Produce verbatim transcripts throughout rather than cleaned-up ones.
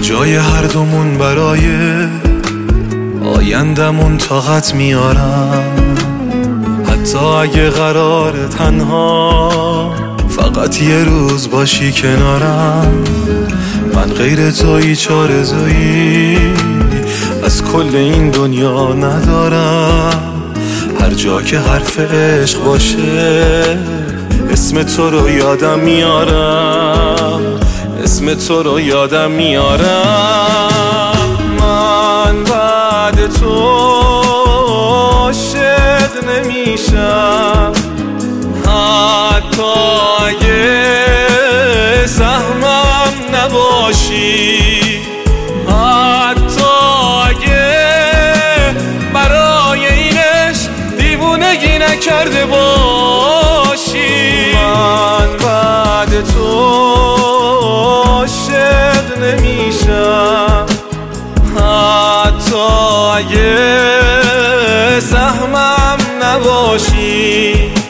جای هر دومون برای آیندمون طاقت میارم، حتی اگه قرار تنها فقط یه روز باشی کنارم. من غیر تویی چاره زویی از کل این دنیا ندارم. هر جا که حرف عشق باشه اسم تو رو یادم میارم، اسم تو رو یادم میارم. من بعد تو عاشق نمیشم، حتی اگه سهمم نباشی، حتی اگه برای اینش دیوونگی نکرده باشی. من بعد تو عاشق نمیشم، حتی اگه سهمم نباشی،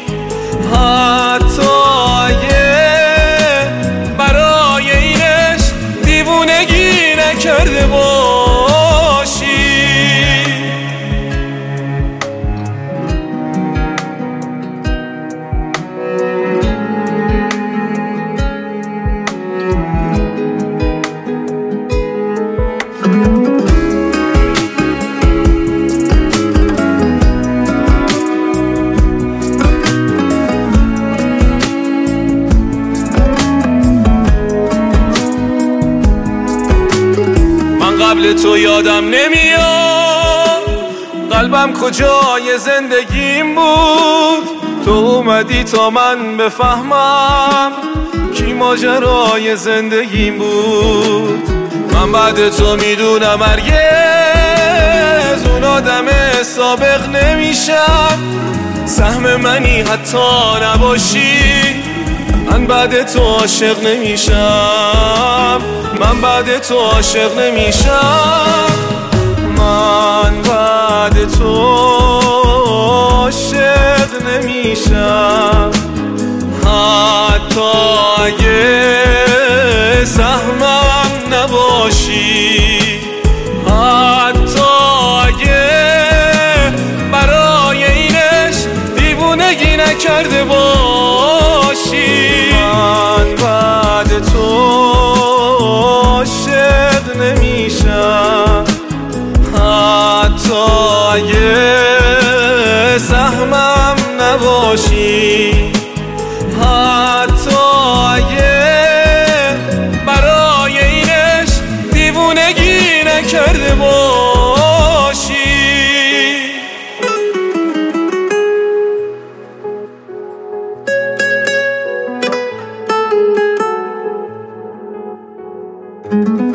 حتی اگه برای اینش دیوونگی نکرده باشی. قبل تو یادم نمیاد قلبم کجای زندگیم بود. تو اومدی تا من بفهمم کی ماجرای زندگیم بود. من بعد تو میدونم هرگز اون آدم سابق نمیشم. سهم منی حتی نباشی، من بعد تو عاشق نمیشم، من بعد تو عاشق نمیشم. من بعد تو عاشق نمیشم، حتی اگه سهمم نباشی، حتی اگه برای اینش دیوونگی نکرده باشی. من بعد تو عاشق نمیشم، حتی اگه سهمم نباشی، حتی اگه برای اینش دیوونگی نکرده باشی. thank you